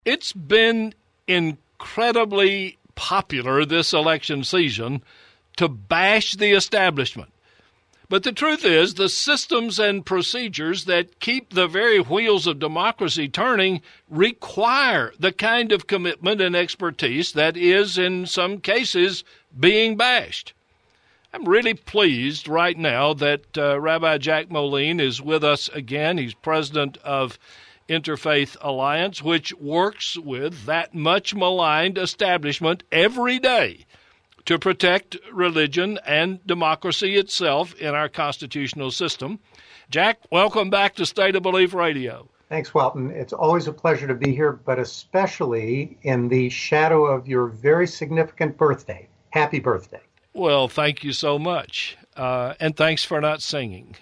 It's been incredibly popular this election season to bash the establishment. But the truth is, the systems and procedures that keep the very wheels of democracy turning require the kind of commitment and expertise that is, in some cases, being bashed. I'm really pleased right now that Rabbi Jack Moline is with us again. He's president of Interfaith Alliance, which works with that much maligned establishment every day to protect religion and democracy itself in our constitutional system. Jack, welcome back to State of Belief Radio. Thanks, Welton. It's always a pleasure to be here, but especially in the shadow of your very significant birthday. Happy birthday. Well, thank you so much, and thanks for not singing.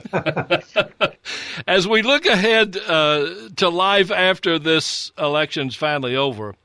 As we look ahead to life after this election's finally over,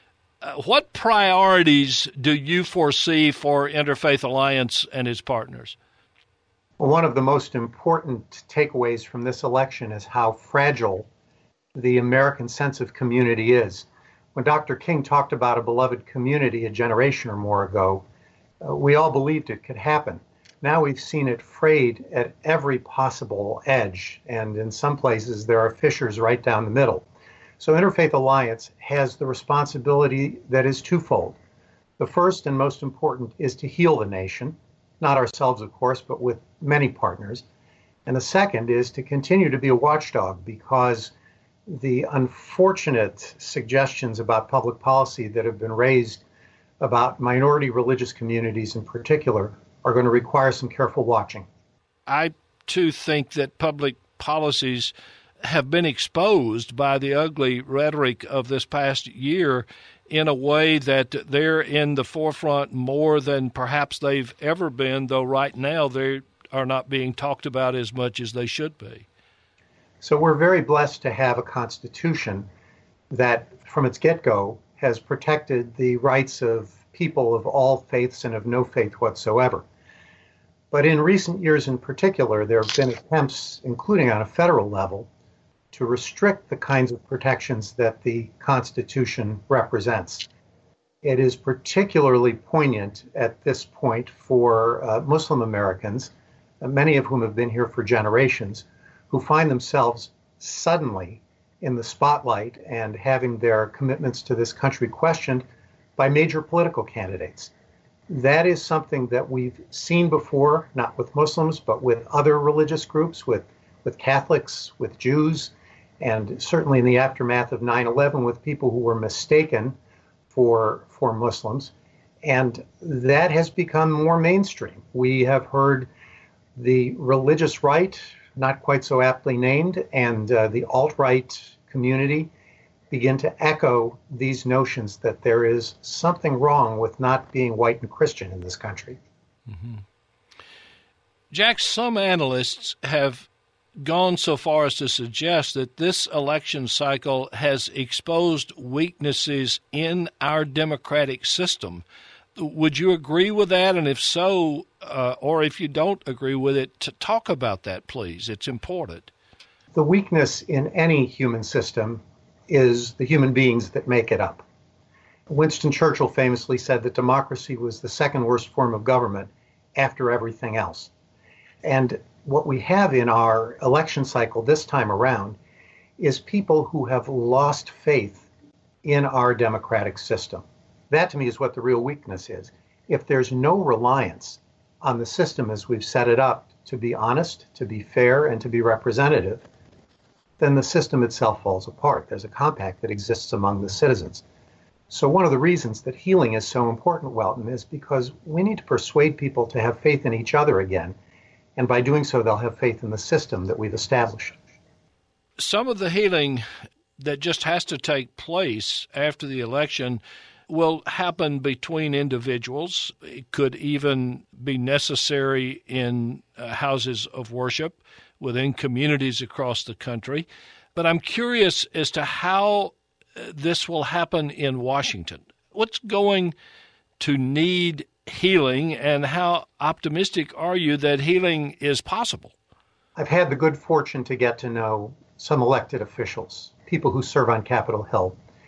what priorities do you foresee for Interfaith Alliance and its partners? Well, one of the most important takeaways from this election is how fragile the American sense of community is. When Dr. King talked about a beloved community a generation or more ago, we all believed it could happen. Now we've seen it frayed at every possible edge, and in some places there are fissures right down the middle. So Interfaith Alliance has the responsibility that is twofold. The first and most important is to heal the nation, not ourselves, of course, but with many partners. And the second is to continue to be a watchdog, because the unfortunate suggestions about public policy that have been raised about minority religious communities in particular are going to require some careful watching. I, too, think that public policies have been exposed by the ugly rhetoric of this past year in a way that they're in the forefront more than perhaps they've ever been, though right now they are not being talked about as much as they should be. So we're very blessed to have a Constitution that, from its get-go, has protected the rights of people of all faiths and of no faith whatsoever. But in recent years in particular, there have been attempts, including on a federal level, to restrict the kinds of protections that the Constitution represents. It is particularly poignant at this point for Muslim Americans, many of whom have been here for generations, who find themselves suddenly in the spotlight and having their commitments to this country questioned by major political candidates. That is something that we've seen before, not with Muslims, but with other religious groups, with Catholics, with Jews, and certainly in the aftermath of 9/11 with people who were mistaken for Muslims. And that has become more mainstream. We have heard the religious right, not quite so aptly named, and the alt-right community begin to echo these notions that there is something wrong with not being white and Christian in this country. Mm-hmm. Jack, some analysts have gone so far as to suggest that this election cycle has exposed weaknesses in our democratic system. Would you agree with that? And if so, or if you don't agree with it, to talk about that, please. It's important. The weakness in any human system is the human beings that make it up. Winston Churchill famously said that democracy was the second worst form of government after everything else. And what we have in our election cycle this time around is people who have lost faith in our democratic system. That, to me, is what the real weakness is. If there's no reliance on the system as we've set it up to be honest, to be fair, and to be representative, then the system itself falls apart. There's a compact that exists among the citizens. So one of the reasons that healing is so important, Welton, is because we need to persuade people to have faith in each other again. And by doing so, they'll have faith in the system that we've established. Some of the healing that just has to take place after the election will happen between individuals. It could even be necessary in houses of worship within communities across the country. But I'm curious as to how this will happen in Washington. What's going to need healing, and how optimistic are you that healing is possible? I've had the good fortune to get to know some elected officials, people who serve on Capitol Hill.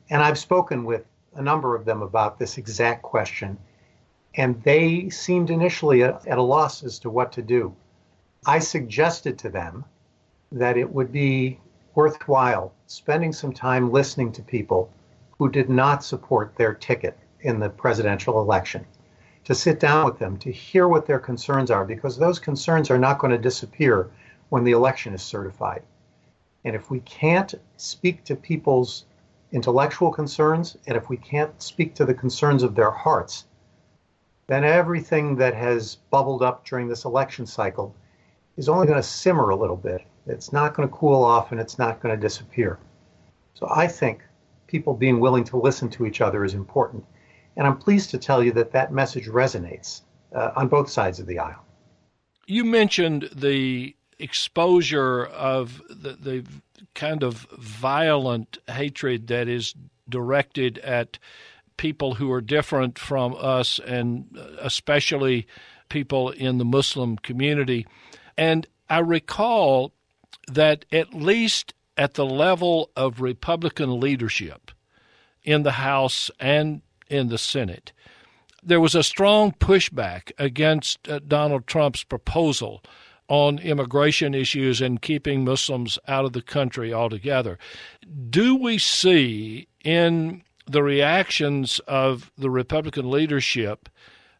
And I've spoken with a number of them about this exact question, and they seemed initially at a loss as to what to do. I suggested to them that it would be worthwhile spending some time listening to people who did not support their ticket in the presidential election, to sit down with them, to hear what their concerns are, because those concerns are not going to disappear when the election is certified. And if we can't speak to people's intellectual concerns, and if we can't speak to the concerns of their hearts, then everything that has bubbled up during this election cycle is only going to simmer a little bit. It's not going to cool off, and it's not going to disappear. So I think people being willing to listen to each other is important. And I'm pleased to tell you that that message resonates on both sides of the aisle. You mentioned the exposure of the kind of violent hatred that is directed at people who are different from us, and especially people in the Muslim community. And I recall that at least at the level of Republican leadership in the House and in the Senate, there was a strong pushback against Donald Trump's proposal on immigration issues and keeping Muslims out of the country altogether. Do we see in the reactions of the Republican leadership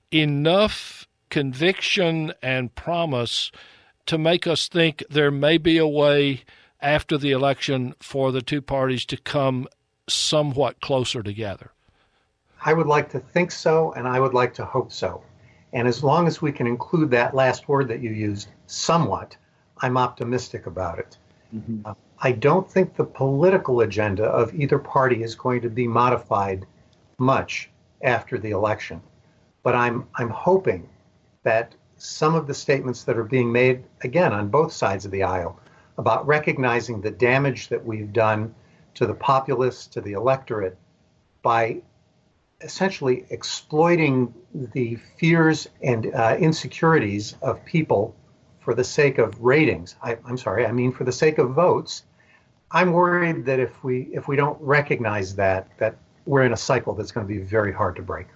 enough conviction and promise to make us think there may be a way after the election for the two parties to come somewhat closer together? I would like to think so, and I would like to hope so. And as long as we can include that last word that you used, somewhat, I'm optimistic about it. Mm-hmm. I don't think the political agenda of either party is going to be modified much after the election. But I'm hoping that some of the statements that are being made, again, on both sides of the aisle, about recognizing the damage that we've done to the populace, to the electorate, by essentially exploiting the fears and insecurities of people for the sake of ratings. I mean for the sake of votes. I'm worried that if we don't recognize that we're in a cycle that's going to be very hard to break.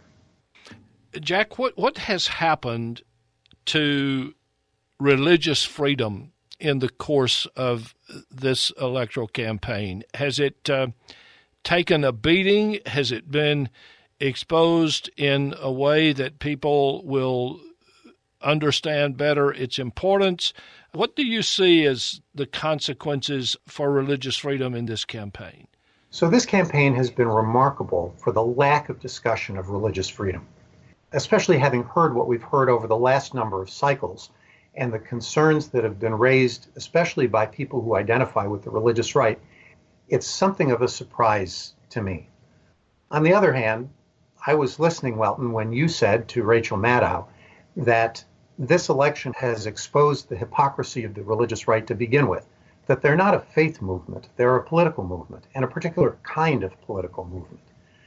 Jack, what has happened to religious freedom in the course of this electoral campaign? Has it taken a beating? Has it been exposed in a way that people will understand better its importance? What do you see as the consequences for religious freedom in this campaign? So this campaign has been remarkable for the lack of discussion of religious freedom, especially having heard what we've heard over the last number of cycles and the concerns that have been raised, especially by people who identify with the religious right. It's something of a surprise to me. On the other hand, I was listening, Welton, when you said to Rachel Maddow that this election has exposed the hypocrisy of the religious right to begin with, that they're not a faith movement, they're a political movement, and a particular kind of political movement.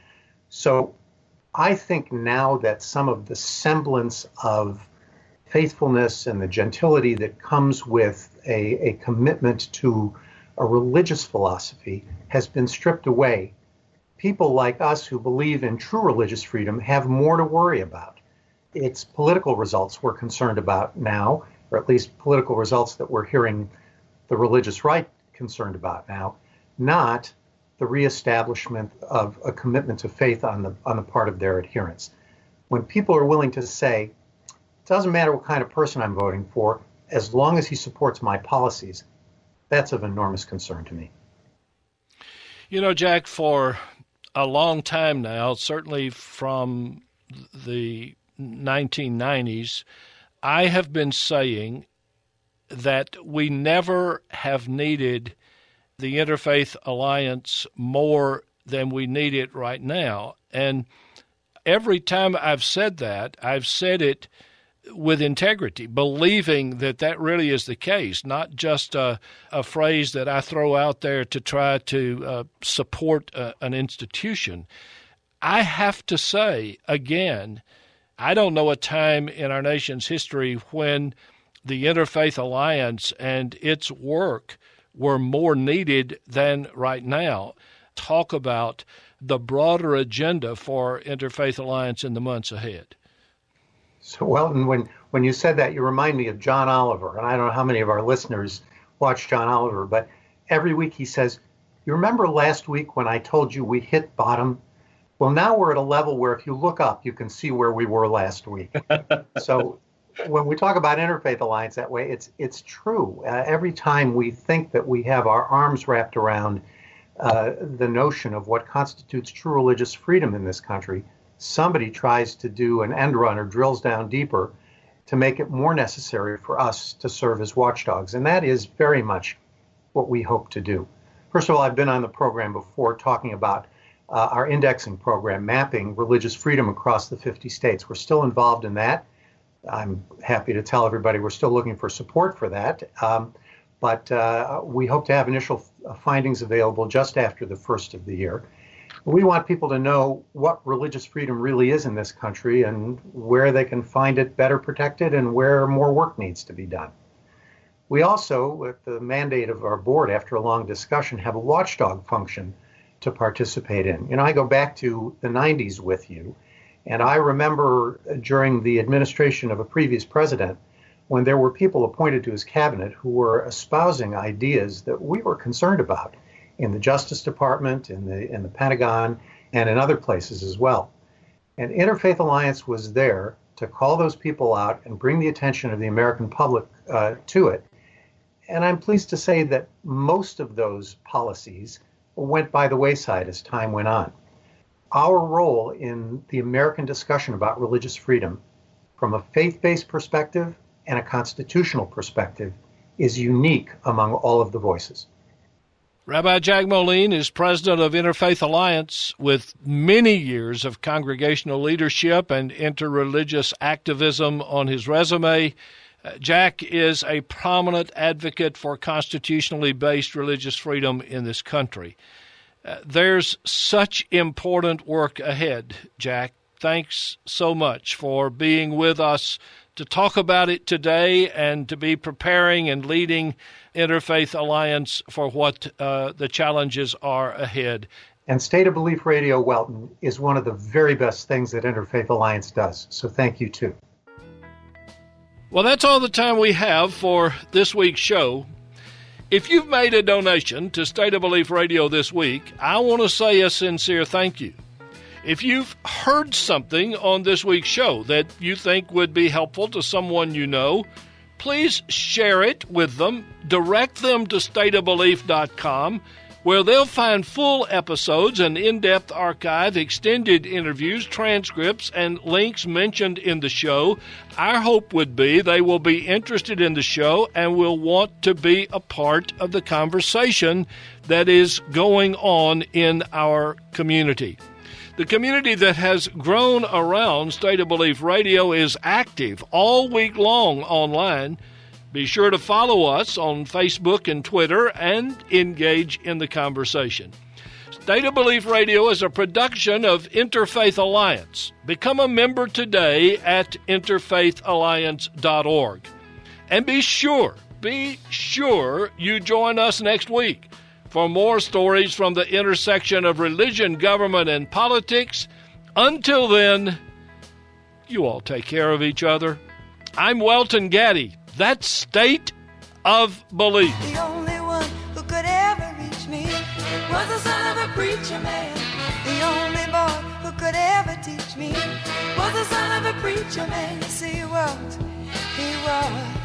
So I think now that some of the semblance of faithfulness and the gentility that comes with a commitment to a religious philosophy has been stripped away, people like us who believe in true religious freedom have more to worry about. It's political results we're concerned about now, or at least political results that we're hearing the religious right concerned about now, not the reestablishment of a commitment to faith on the part of their adherents. When people are willing to say, it doesn't matter what kind of person I'm voting for, as long as he supports my policies, that's of enormous concern to me. You know, Jack, for a long time now, certainly from the 1990s, I have been saying that we never have needed the Interfaith Alliance more than we need it right now. And every time I've said that, I've said it with integrity, believing that that really is the case, not just a phrase that I throw out there to try to support an institution. I have to say, again, I don't know a time in our nation's history when the Interfaith Alliance and its work were more needed than right now. talk about the broader agenda for Interfaith Alliance in the months ahead? So, Welton, when you said that, you remind me of John Oliver. And I don't know how many of our listeners watch John Oliver, but every week he says, you remember last week when I told you we hit bottom? Well, now we're at a level where if you look up, you can see where we were last week. So when we talk about Interfaith Alliance that way, it's true. Every time we think that we have our arms wrapped around the notion of what constitutes true religious freedom in this country, somebody tries to do an end run or drills down deeper to make it more necessary for us to serve as watchdogs. And that is very much what we hope to do. First of all, I've been on the program before talking about our indexing program, mapping religious freedom across the 50 states. We're still involved in that. I'm happy to tell everybody we're still looking for support for that. But we hope to have initial findings available just after the first of the year. We want people to know what religious freedom really is in this country and where they can find it better protected and where more work needs to be done. We also, with the mandate of our board after a long discussion, have a watchdog function to participate in. You know, I go back to the 90s with you, and I remember during the administration of a previous president when there were people appointed to his cabinet who were espousing ideas that we were concerned about in the Justice Department, in the Pentagon, and in other places as well. And Interfaith Alliance was there to call those people out and bring the attention of the American public to it. And I'm pleased to say that most of those policies went by the wayside as time went on. Our role in the American discussion about religious freedom, from a faith-based perspective and a constitutional perspective, is unique among all of the voices. Rabbi Jack Moline is president of Interfaith Alliance with many years of congregational leadership and interreligious activism on his resume. Jack is a prominent advocate for constitutionally based religious freedom in this country. There's such important work ahead, Jack. Thanks so much for being with us to talk about it today and to be preparing and leading Interfaith Alliance for what the challenges are ahead. And State of Belief Radio, Welton, is one of the very best things that Interfaith Alliance does. So thank you, too. Well, that's all the time we have for this week's show. If you've made a donation to State of Belief Radio this week, I want to say a sincere thank you. If you've heard something on this week's show that you think would be helpful to someone you know, please share it with them. Direct them to stateofbelief.com, where they'll find full episodes, an in-depth archive, extended interviews, transcripts, and links mentioned in the show. Our hope would be they will be interested in the show and will want to be a part of the conversation that is going on in our community. The community that has grown around State of Belief Radio is active all week long online. Be sure to follow us on Facebook and Twitter and engage in the conversation. State of Belief Radio is a production of Interfaith Alliance. Become a member today at interfaithalliance.org. And be sure you join us next week for more stories from the intersection of religion, government, and politics. Until then, you all take care of each other. I'm Welton Gaddy. That's State of Belief. The only one who could ever reach me was the son of a preacher man. The only boy who could ever teach me was the son of a preacher man. Yes, he was.